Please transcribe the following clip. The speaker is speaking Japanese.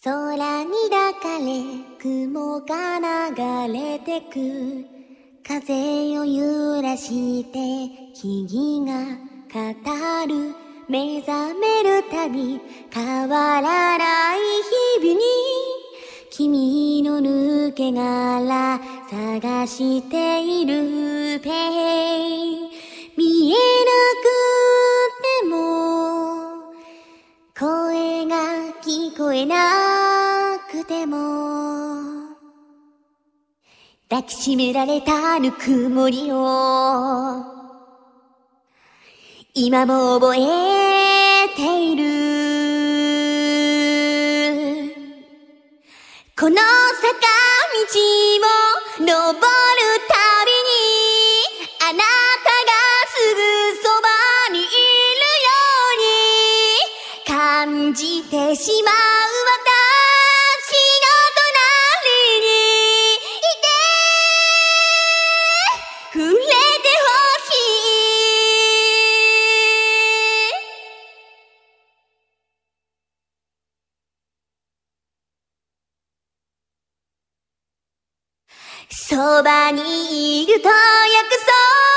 空に抱かれ雲が流れてく、風を揺らして木々が語る、目覚めるたび変わらない日々に君の抜け殻探しているペイ、見えなくても声が聞こえなくても抱きしめられたぬくもりを今も覚えている。この坂道を登るたびにあなたがすぐそばにいるように感じてしまう。私の隣にいて触れてほしい。そばにいると約束